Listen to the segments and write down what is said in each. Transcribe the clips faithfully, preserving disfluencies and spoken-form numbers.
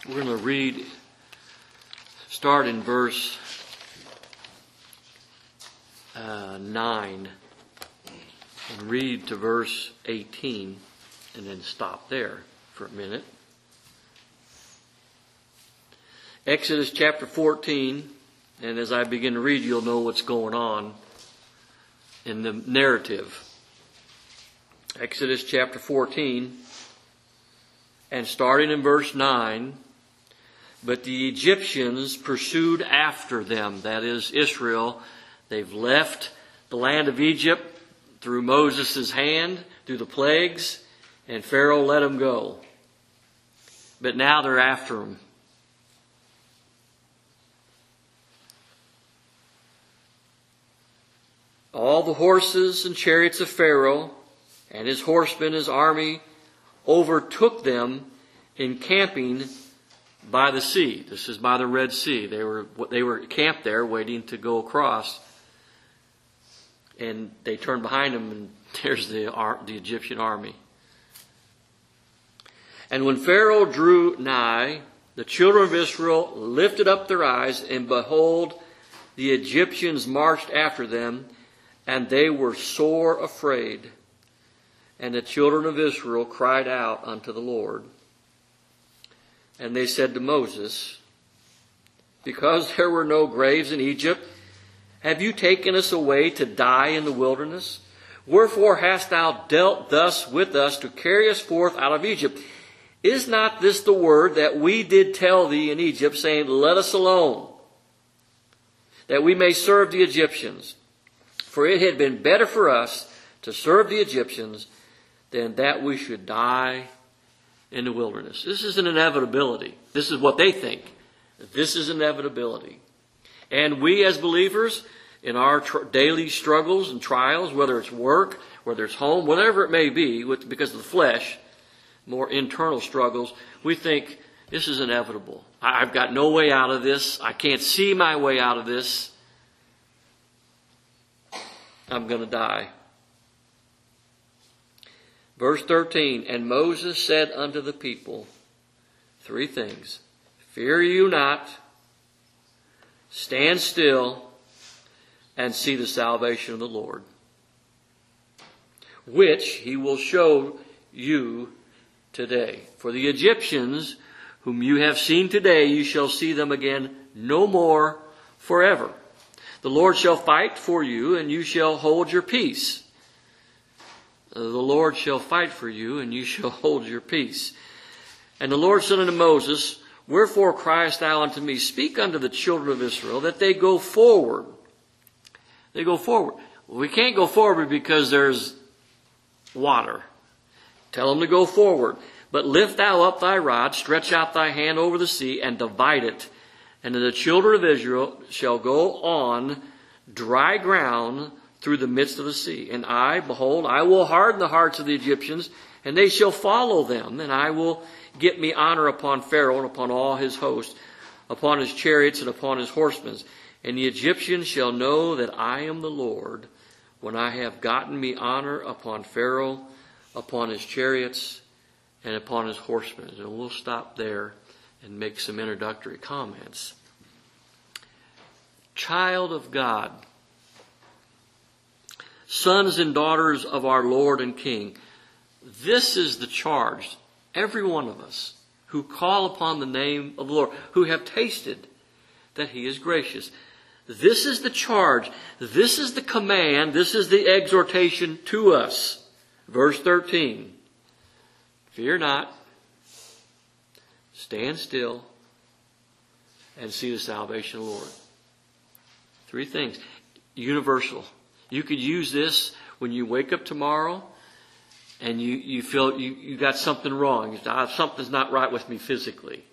We're going to read, start in verse uh, nine and read to verse eighteen and then stop there for a minute. Exodus chapter fourteen, and as I begin to read, you'll know what's going on in the narrative. Exodus chapter fourteen, and starting in verse nine, but the Egyptians pursued after them, that is Israel. They've left the land of Egypt through Moses' hand, through the plagues, and Pharaoh let them go. But now they're after them. All the horses and chariots of Pharaoh and his horsemen, his army, overtook them encamping by the sea. This is by the Red Sea. They were they were camped there waiting to go across. And they turned behind them, and there's the, the Egyptian army. And when Pharaoh drew nigh, the children of Israel lifted up their eyes, and behold, the Egyptians marched after them, and they were sore afraid. And the children of Israel cried out unto the Lord. And they said to Moses, because there were no graves in Egypt, have you taken us away to die in the wilderness? Wherefore hast thou dealt thus with us to carry us forth out of Egypt? Is not this the word that we did tell thee in Egypt, saying, let us alone, that we may serve the Egyptians? For it had been better for us to serve the Egyptians than that we should die in the wilderness. This is an inevitability. This is what they think. This is inevitability. And we as believers, in our tr- daily struggles and trials, whether it's work, whether it's home, whatever it may be, with, because of the flesh, more internal struggles, we think this is inevitable. I, I've got no way out of this. I can't see my way out of this. I'm going to die. Verse thirteen, and Moses said unto the people, three things. Fear you not, stand still, and see the salvation of the Lord, which he will show you today. For the Egyptians, whom you have seen today, you shall see them again no more forever. The Lord shall fight for you, and you shall hold your peace. The Lord shall fight for you, and you shall hold your peace. And the Lord said unto Moses, wherefore criest thou unto me? Speak unto the children of Israel, that they go forward. They go forward. Well, we can't go forward because there's water. Tell them to go forward. But lift thou up thy rod, stretch out thy hand over the sea, and divide it. And the children of Israel shall go on dry ground through the midst of the sea. And I, behold, I will harden the hearts of the Egyptians, and they shall follow them. And I will get me honor upon Pharaoh and upon all his host, upon his chariots and upon his horsemen. And the Egyptians shall know that I am the Lord, when I have gotten me honor upon Pharaoh, upon his chariots, and upon his horsemen. And we'll stop there and make some introductory comments. Child of God, sons and daughters of our Lord and King, this is the charge. Every one of us who call upon the name of the Lord, who have tasted that he is gracious. This is the charge. This is the command. This is the exhortation to us. Verse thirteen. Fear not. Stand still and see the salvation of the Lord. Three things. Universal. You could use this when you wake up tomorrow and you, you feel you, you got something wrong. Something's not right with me physically.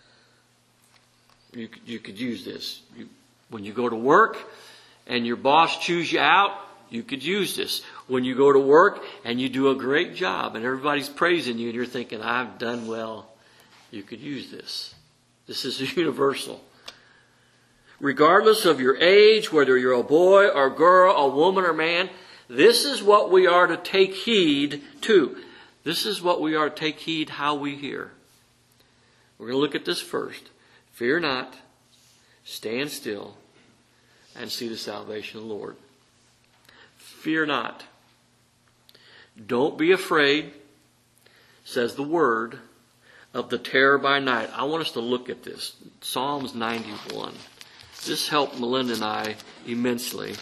You, you could use this. You, when you go to work and your boss chews you out, you could use this. When you go to work and you do a great job and everybody's praising you and you're thinking, I've done well, you could use this. This is universal. Regardless of your age, whether you're a boy or girl, a woman or man, this is what we are to take heed to. This is what we are to take heed how we hear. We're going to look at this first. Fear not, stand still, and see the salvation of the Lord. Fear not. Don't be afraid, says the word, of the terror by night. I want us to look at this. Psalms ninety-one. This helped Melinda and I immensely.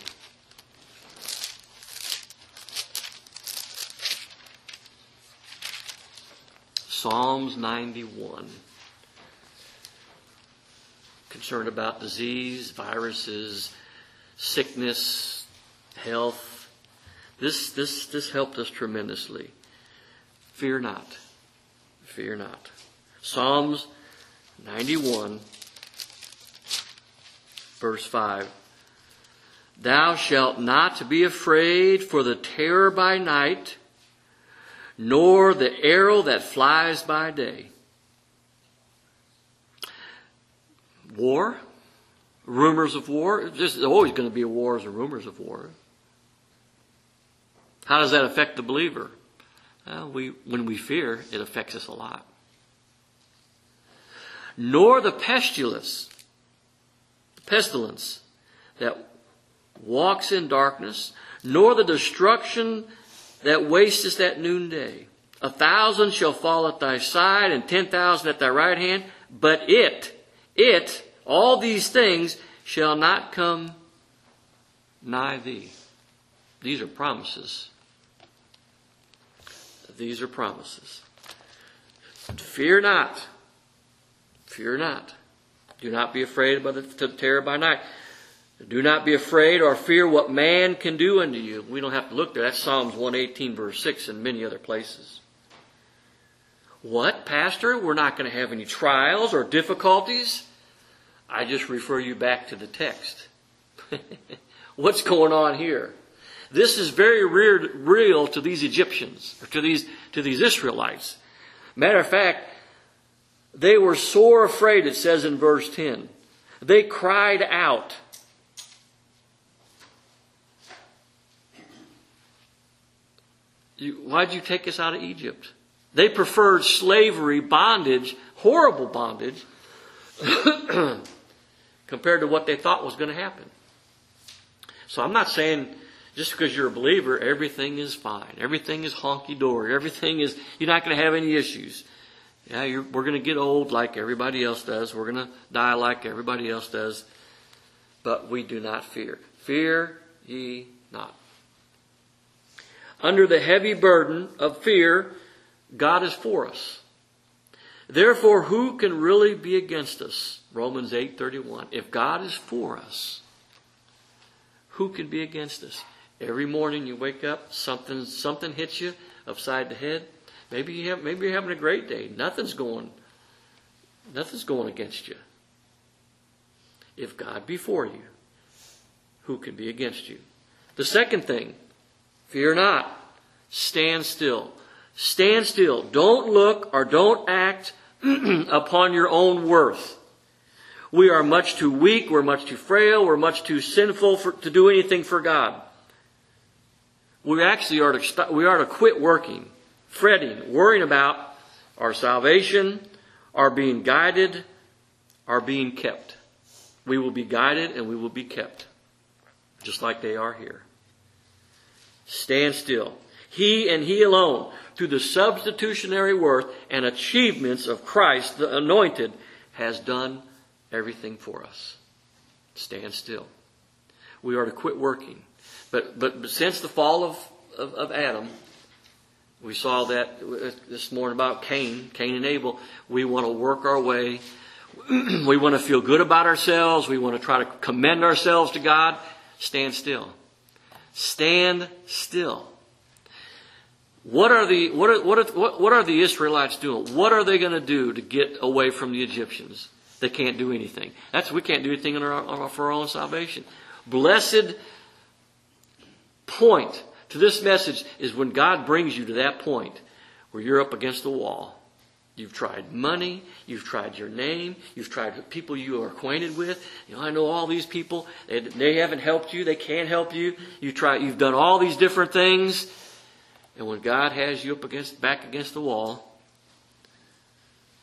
Psalms ninety-one. Concerned about disease, viruses, sickness, health. This, this, this helped us tremendously. Fear not. Fear not. Psalms ninety-one, verse five. Thou shalt not be afraid for the terror by night, nor the arrow that flies by day. War, rumors of war. There's always going to be wars and rumors of war. How does that affect the believer? Well, we, when we fear, it affects us a lot. Nor the pestilence, the pestilence that walks in darkness, nor the destruction that wasteth at noonday. A thousand shall fall at thy side, and ten thousand at thy right hand, but it, it, all these things shall not come nigh thee. These are promises. These are promises. Fear not. Fear not. Do not be afraid by the terror by night. Do not be afraid or fear what man can do unto you. We don't have to look there. That's Psalms one eighteen, verse six, and many other places. What, Pastor? We're not going to have any trials or difficulties? I just refer you back to the text. What's going on here? This is very real to these Egyptians, or to these, to these Israelites. Matter of fact, they were sore afraid, it says in verse ten. They cried out. You, why'd you take us out of Egypt? They preferred slavery, bondage, horrible bondage, compared to what they thought was going to happen. So I'm not saying just because you're a believer, everything is fine. Everything is honky-dory. Everything is, you're not going to have any issues. Yeah, you're, we're going to get old like everybody else does. We're going to die like everybody else does. But we do not fear. Fear ye not. Under the heavy burden of fear, God is for us. Therefore, who can really be against us? Romans eight thirty-one. If God is for us, who can be against us? Every morning you wake up, something something hits you upside the head. Maybe you have maybe you're having a great day. Nothing's going nothing's going against you. If God be for you, who can be against you? The second thing, fear not. Stand still. Stand still. Don't look or don't act upon your own worth. We are much too weak. We're much too frail. We're much too sinful for, to do anything for God. We actually are to, we are to quit working, fretting, worrying about our salvation, our being guided, our being kept. We will be guided and we will be kept, just like they are here. Stand still. He and He alone, through the substitutionary worth and achievements of Christ, the Anointed, has done everything for us. Stand still. We are to quit working. But but, but since the fall of, of, of Adam, we saw that this morning about Cain, Cain and Abel. We want to work our way. We want to feel good about ourselves. We want to try to commend ourselves to God. Stand still. Stand still. What are the what are, what are, what, what are the Israelites doing? What are they going to do to get away from the Egyptians? They can't do anything. That's we can't do anything in our, for our own salvation. Blessed point to this message is when God brings you to that point where you're up against the wall. You've tried money. You've tried your name. You've tried people you are acquainted with. You know, I know all these people. They, they haven't helped you. They can't help you. You try. You've done all these different things. And when God has you up against, back against the wall,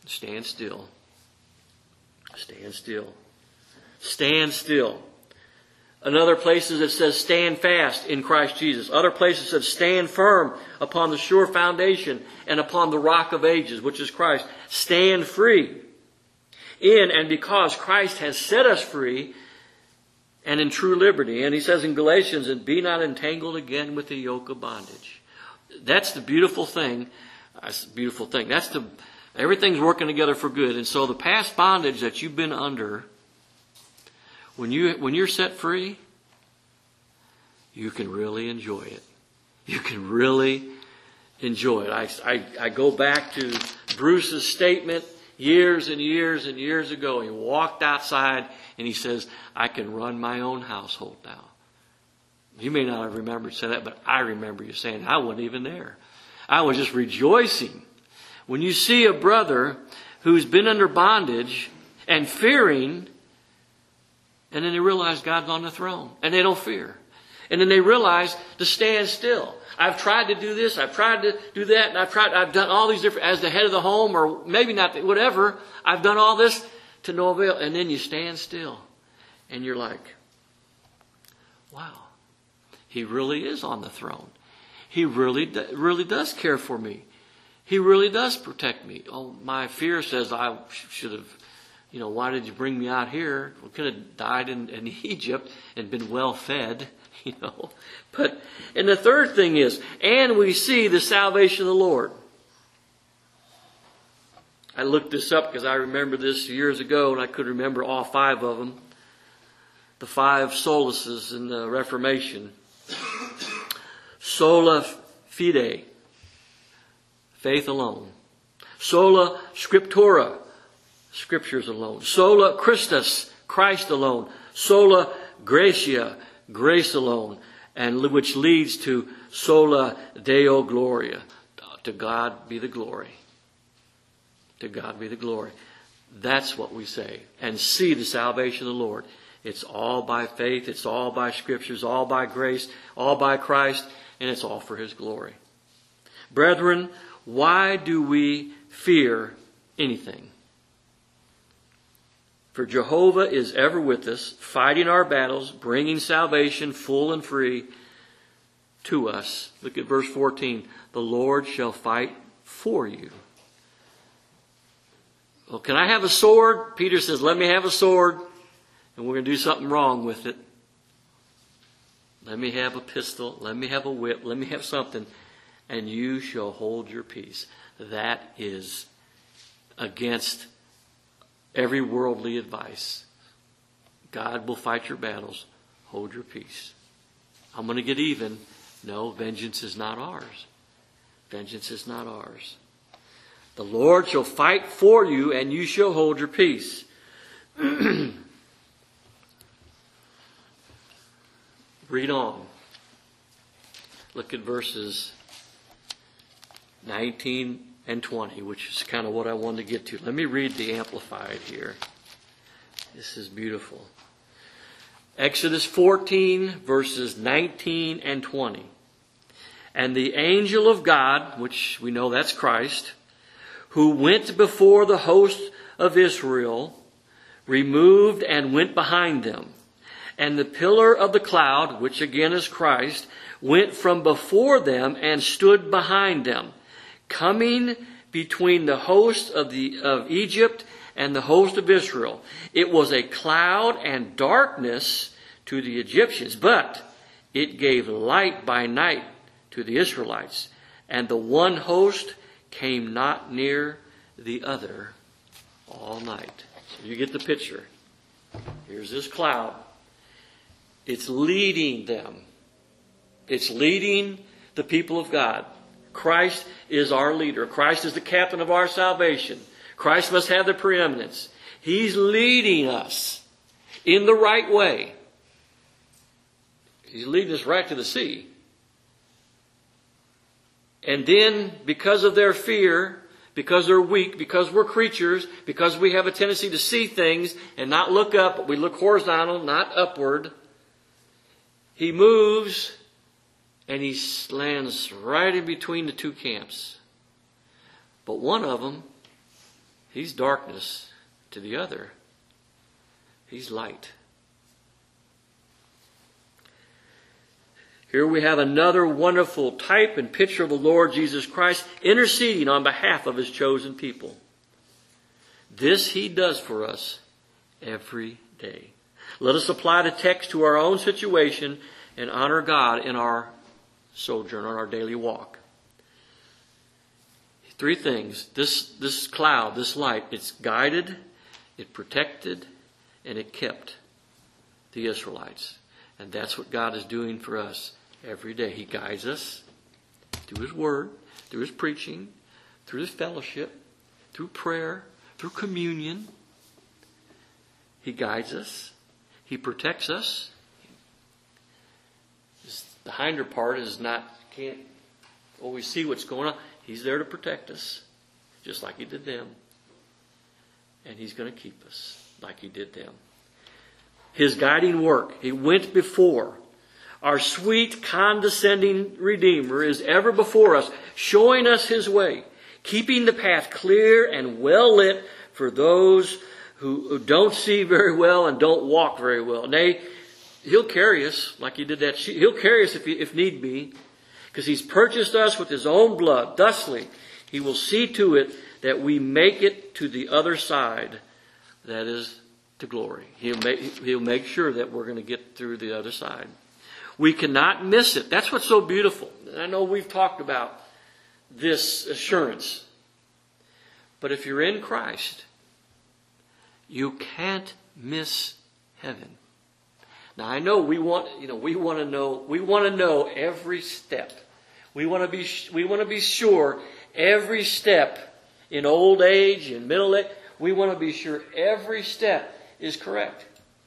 Stand still. Stand still. Stand still. In other places it says stand fast in Christ Jesus. Other places it says stand firm upon the sure foundation and upon the rock of ages, which is Christ. Stand free. In and because Christ has set us free and in true liberty. And he says in Galatians, and be not entangled again with the yoke of bondage. That's the beautiful thing. That's the beautiful thing. That's the, everything's working together for good. And so the past bondage that you've been under, When you when you're set free, you can really enjoy it. You can really enjoy it. I, I, I go back to Bruce's statement years and years and years ago. He walked outside and he says, I can run my own household now. You may not have remembered saying that, but I remember you saying, I wasn't even there. I was just rejoicing. When you see a brother who's been under bondage and fearing, and then they realize God's on the throne. And they don't fear. And then they realize to stand still. I've tried to do this. I've tried to do that. And I've tried, I've done all these different, as the head of the home, or maybe not, whatever. I've done all this to no avail. And then you stand still. And you're like, wow. He really is on the throne. He really, really does care for me. He really does protect me. Oh, my fear says I should have, you know, why did you bring me out here? We could have died in, in Egypt and been well fed, you know. But, and the third thing is, and we see the salvation of the Lord. I looked this up because I remember this years ago and I could remember all five of them. The five solaces in the Reformation. Sola fide, faith alone. Sola scriptura, Scriptures alone. Sola Christus, Christ alone. Sola Gratia, grace alone. And which leads to sola Deo Gloria. To God be the glory. To God be the glory. That's what we say. And see the salvation of the Lord. It's all by faith. It's all by Scriptures. All by grace. All by Christ. And it's all for His glory. Brethren, why do we fear anything? For Jehovah is ever with us, fighting our battles, bringing salvation full and free to us. Look at verse fourteen. The Lord shall fight for you. Well, can I have a sword? Peter says, let me have a sword. And we're going to do something wrong with it. Let me have a pistol. Let me have a whip. Let me have something. And you shall hold your peace. That is against every worldly advice. God will fight your battles. Hold your peace. I'm going to get even. No, vengeance is not ours. Vengeance is not ours. The Lord shall fight for you, and you shall hold your peace. Read on. Look at verses nineteen and twenty, which is kind of what I wanted to get to. Let me read the Amplified here. This is beautiful. Exodus fourteen, verses nineteen and twenty. And the angel of God, which we know that's Christ, who went before the host of Israel, removed and went behind them. And the pillar of the cloud, which again is Christ, went from before them and stood behind them, coming between the host of the of Egypt and the host of Israel. It was a cloud and darkness to the Egyptians, but it gave light by night to the Israelites. And the one host came not near the other all night. So you get the picture. Here's this cloud. It's leading them. It's leading the people of God. Christ is our leader. Christ is the captain of our salvation. Christ must have the preeminence. He's leading us in the right way. He's leading us right to the sea. And then, because of their fear, because they're weak, because we're creatures, because we have a tendency to see things and not look up, but we look horizontal, not upward, He moves and He lands right in between the two camps. But one of them, He's darkness to the other. He's light. Here we have another wonderful type and picture of the Lord Jesus Christ interceding on behalf of His chosen people. This He does for us every day. Let us apply the text to our own situation and honor God in our sojourn, on our daily walk. Three things. This, this cloud, this light, it's guided, it protected, and it kept the Israelites. And that's what God is doing for us every day. He guides us through His Word, through His preaching, through His fellowship, through prayer, through communion. He guides us. He protects us. The hinder part is not, can't always see what's going on. He's there to protect us, just like He did them. And He's going to keep us like He did them. His guiding work, He went before. Our sweet, condescending Redeemer is ever before us, showing us His way, keeping the path clear and well lit for those who, who don't see very well and don't walk very well. Nay, He'll carry us like He did that sheep. He'll carry us if, he, if need be, because He's purchased us with His own blood. Thusly, He will see to it that we make it to the other side, that is, to glory. He'll make, he'll make sure that we're going to get through the other side. We cannot miss it. That's what's so beautiful. I know we've talked about this assurance. But if you're in Christ, you can't miss heaven. Now I know we want, you know, we want to know, we want to know every step. We want to be, we want to be sure every step in old age, in middle age, we want to be sure every step is correct.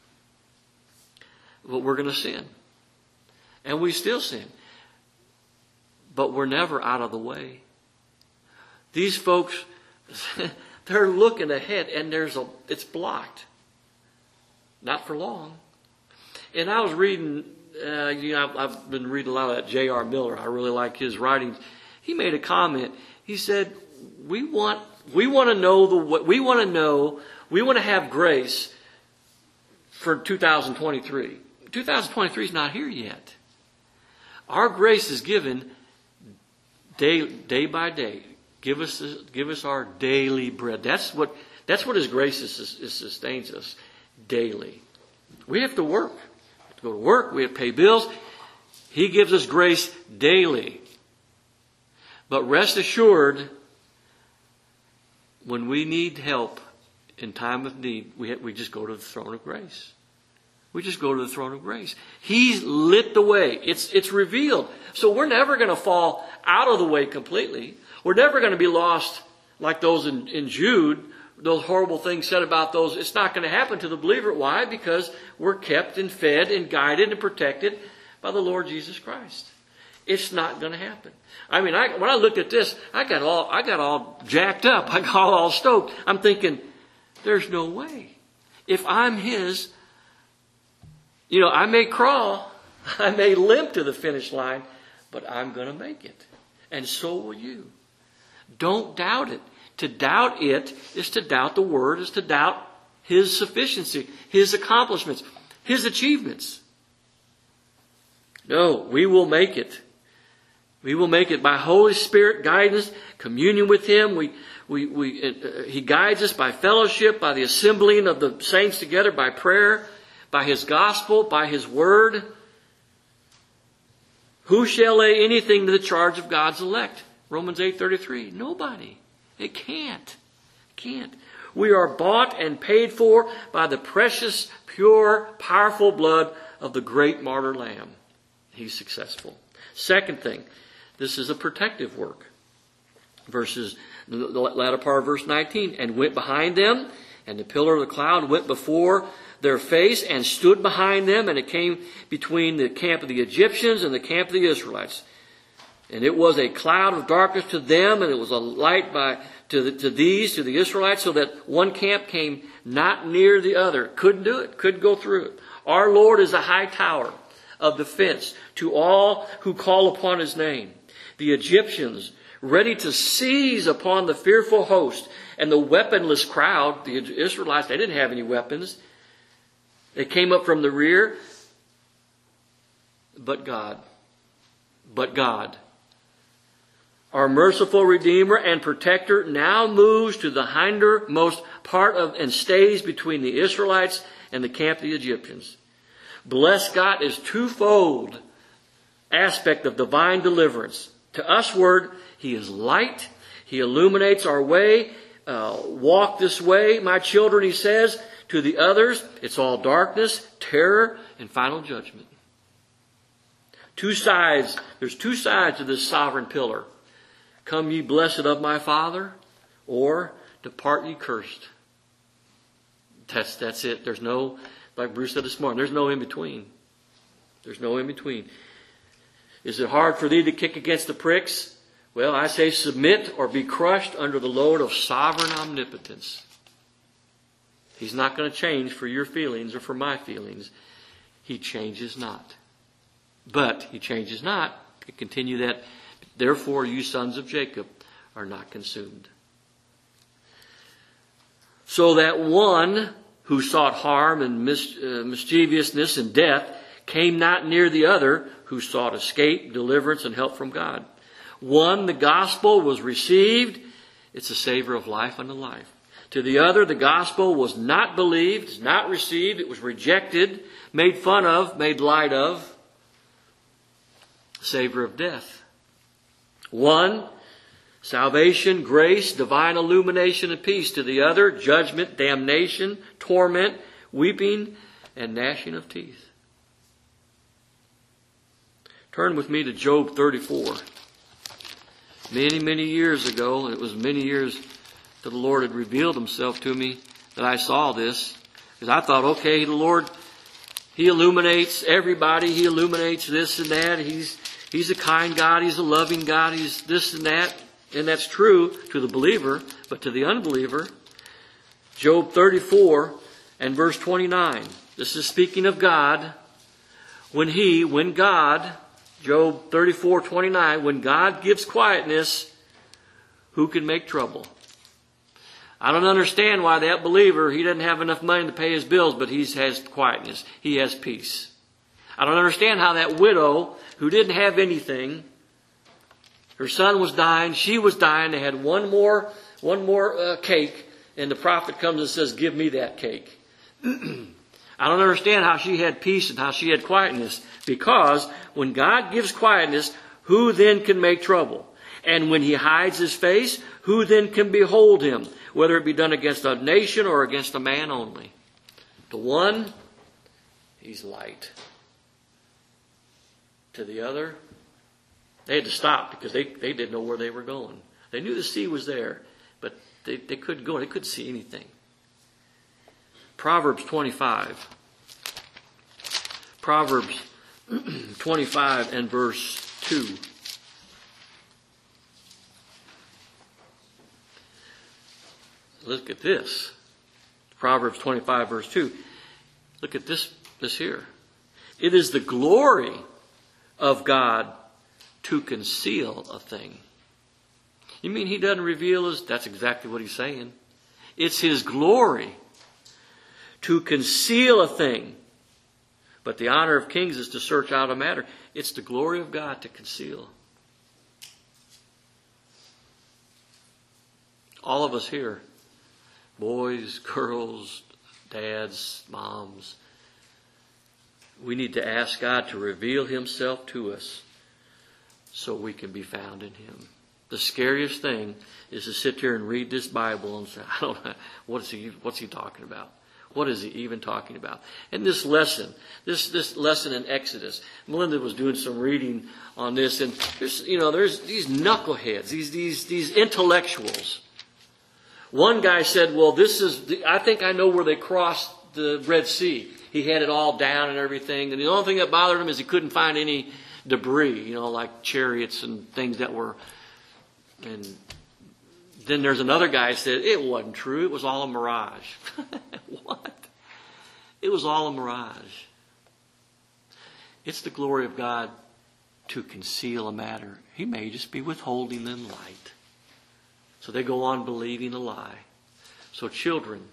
But we're going to sin. And we still sin. But we're never out of the way. These folks, they're looking ahead and there's a, it's blocked. Not for long. And I was reading, uh, you know, I've, I've been reading a lot of that J R Miller. I really like his writings. He made a comment. He said, we want, we want to know the, we want to know, we want to have grace for two thousand twenty-three. two thousand twenty-three is not here yet. Our grace is given day, day by day. Give us, give us our daily bread. That's what, that's what His grace is, is, sustains us daily. We have to work. We have to go to work. We have to pay bills. He gives us grace daily. But rest assured, when we need help in time of need, we, have, we just go to the throne of grace. We just go to the throne of grace. He's lit the way. It's, it's revealed. So we're never going to fall out of the way completely. We're never going to be lost like those in, in Jude, those horrible things said about those. It's not going to happen to the believer. Why? Because we're kept and fed and guided and protected by the Lord Jesus Christ. It's not going to happen. I mean, I, when I looked at this, I got all, I got all jacked up. I got all stoked. I'm thinking, there's no way. If I'm His, you know, I may crawl, I may limp to the finish line, but I'm going to make it. And so will you. Don't doubt it. To doubt it is to doubt the Word, is to doubt His sufficiency, His accomplishments, His achievements. No, we will make it. We will make it by Holy Spirit guidance, communion with Him. We, we, we, uh, He guides us by fellowship, by the assembling of the saints together, by prayer, by His gospel, by His Word. Who shall lay anything to the charge of God's elect? Romans eight thirty-three. Nobody. It can't. It can't. We are bought and paid for by the precious, pure, powerful blood of the great martyr Lamb. He's successful. Second thing, this is a protective work. Verses, the latter part of verse nineteen, and went behind them, and the pillar of the cloud went before their face and stood behind them, and it came between the camp of the Egyptians and the camp of the Israelites. And it was a cloud of darkness to them, and it was a light by to, the, to these, to the Israelites, so that one camp came not near the other. Couldn't do it. Couldn't go through it. Our Lord is a high tower of defense to all who call upon His name. The Egyptians, ready to seize upon the fearful host And the weaponless crowd, the Israelites, they didn't have any weapons. They came up from the rear. But God. But God. Our merciful Redeemer and Protector now moves to the hindermost part of and stays between the Israelites and the camp of the Egyptians. Bless God is twofold aspect of divine deliverance. To usward, He is light. He illuminates our way. Uh, walk this way, my children, He says. To the others, it's all darkness, terror, and final judgment. Two sides. There's two sides to this sovereign pillar. Come ye blessed of my Father, or depart ye cursed. That's, that's it. There's no, like Bruce said this morning, there's no in between. There's no in between. Is it hard for thee to kick against the pricks? Well, I say submit or be crushed under the load of sovereign omnipotence. He's not going to change for your feelings or for my feelings. He changes not. But He changes not. To continue that, therefore you sons of Jacob are not consumed. So that one who sought harm and mis- uh, mischievousness and death came not near the other who sought escape, deliverance, and help from God. One, the gospel was received. It's a savor of life unto life. To the other, the gospel was not believed, it's not received, it was rejected, made fun of, made light of. Savor of death. One, salvation, grace, divine illumination, and peace. To the other, judgment, damnation, torment, weeping, and gnashing of teeth. Turn with me to Job thirty-four. Many, many years ago, it was many years that the Lord had revealed Himself to me that I saw this. Because I thought, okay, the Lord, He illuminates everybody. He illuminates this and that. He's He's a kind God. He's a loving God. He's this and that. And that's true to the believer. But to the unbeliever, Job thirty-four and verse twenty-nine. This is speaking of God. When He, when God, Job thirty-four twenty-nine, when God gives quietness, who can make trouble? I don't understand why that believer, he doesn't have enough money to pay his bills, but he has quietness. He has peace. I don't understand how that widow who didn't have anything, her son was dying, she was dying, they had one more, one more uh, cake, and the prophet comes and says, give me that cake. I don't understand how she had peace and how she had quietness, because when God gives quietness, who then can make trouble? And when He hides His face, who then can behold Him? Whether it be done against a nation or against a man only. To one, He's light. To the other, they had to stop because they, they didn't know where they were going. They knew the sea was there, but they, they couldn't go. They couldn't see anything. Proverbs twenty-five. Proverbs twenty-five and verse two. Look at this. Proverbs twenty-five verse two. Look at this, this here. It is the glory of God to conceal a thing. You mean He doesn't reveal His? That's exactly what He's saying. It's His glory to conceal a thing. But the honor of kings is to search out a matter. It's the glory of God to conceal. All of us here, boys, girls, dads, moms, we need to ask God to reveal Himself to us so we can be found in Him. The scariest thing is to sit here and read this Bible and say, I don't know, what is he, what's he talking about? What is he even talking about? And this lesson, this, this lesson in Exodus, Melinda was doing some reading on this, and there's, you know, there's these knuckleheads, these, these, these intellectuals. One guy said, well, this is, the, I think I know where they crossed the Red Sea. He had it all down and everything. And the only thing that bothered him is he couldn't find any debris, you know, like chariots and things that were. And then there's another guy who said, it wasn't true. It was all a mirage. What? It was all a mirage. It's the glory of God to conceal a matter. He may just be withholding them light. So they go on believing a lie. So children,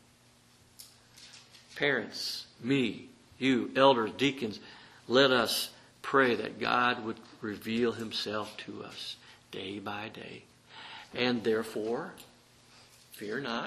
parents, me, you, elders, deacons, let us pray that God would reveal himself to us day by day. And therefore, fear not.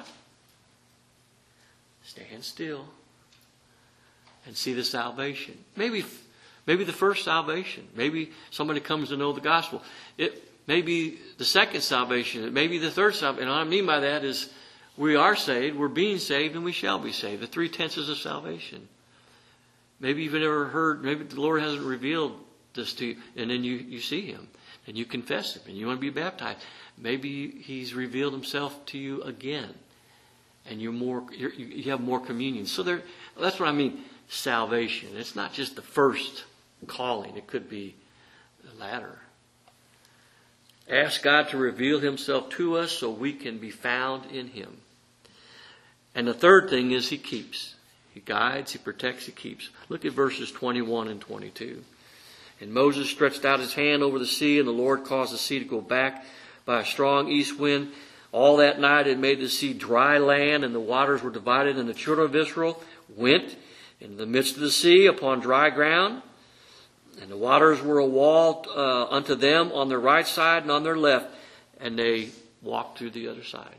Stand still and see the salvation. Maybe, maybe the first salvation. Maybe somebody comes to know the gospel. It may be the second salvation. It may be the third salvation. And what I mean by that is we are saved, we're being saved, and we shall be saved. The three tenses of salvation. Maybe you've never heard, maybe the Lord hasn't revealed this to you, and then you, you see him, and you confess him, and you want to be baptized. Maybe he's revealed himself to you again, and you're more, you're, you have more communion. So there, that's what I mean, salvation. It's not just the first calling. It could be the latter. Ask God to reveal himself to us so we can be found in him. And the third thing is he keeps. He guides, he protects, he keeps. Look at verses twenty-one and twenty-two. And Moses stretched out his hand over the sea, and the Lord caused the sea to go back by a strong east wind. All that night it made the sea dry land, and the waters were divided, and the children of Israel went in the midst of the sea upon dry ground. And the waters were a wall uh, unto them on their right side and on their left, and they walked through the other side.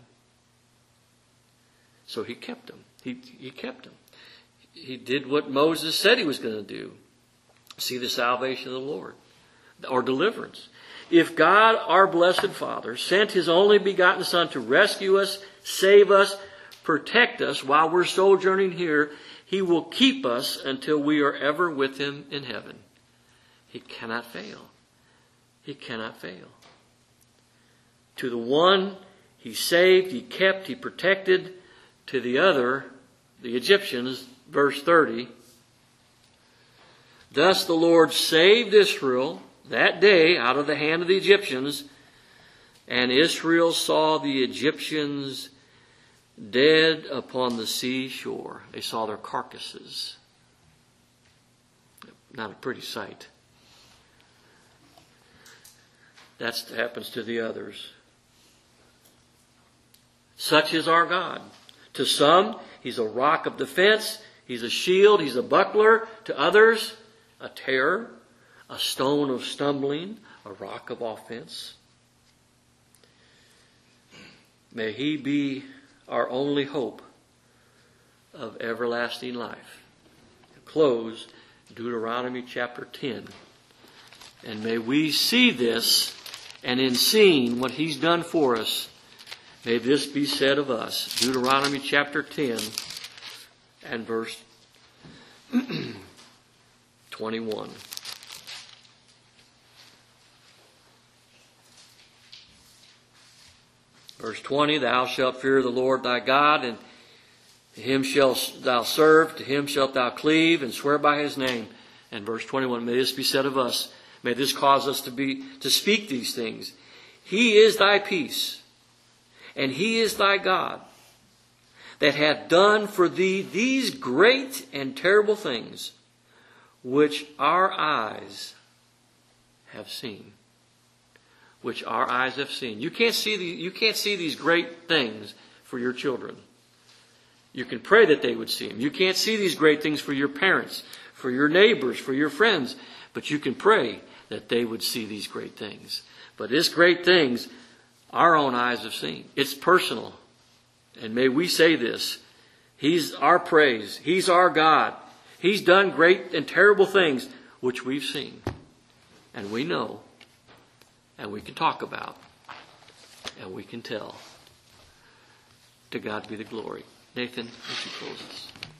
So he kept them. He, he kept them. He did what Moses said he was going to do. See the salvation of the Lord, or deliverance. If God, our blessed Father, sent his only begotten Son to rescue us, save us, protect us while we're sojourning here, he will keep us until we are ever with him in heaven. He cannot fail. He cannot fail. To the one he saved, he kept, he protected. To the other, the Egyptians, verse thirty. Thus the Lord saved Israel that day out of the hand of the Egyptians, and Israel saw the Egyptians dead upon the seashore. They saw their carcasses. Not a pretty sight. That happens to the others. Such is our God. To some, he's a rock of defense. He's a shield. He's a buckler. To others, a terror, a stone of stumbling, a rock of offense. May he be our only hope of everlasting life. To close, Deuteronomy chapter ten. And may we see this, and in seeing what he's done for us, may this be said of us. Deuteronomy chapter ten and verse twenty-one. Verse twenty, thou shalt fear the Lord thy God, and to him shalt thou serve, to him shalt thou cleave, and swear by his name. And verse twenty-one, may this be said of us. May this cause us to be to speak these things. He is thy peace, and he is thy God, that hath done for thee these great and terrible things, which our eyes have seen. Which our eyes have seen. You can't see the, you can't see these great things for your children. You can pray that they would see them. You can't see these great things for your parents, for your neighbors, for your friends, but you can pray that they would see these great things. But these great things, our own eyes have seen. It's personal. And may we say this. He's our praise. He's our God. He's done great and terrible things, which we've seen. And we know. And we can talk about. And we can tell. To God be the glory. Nathan, would you close us?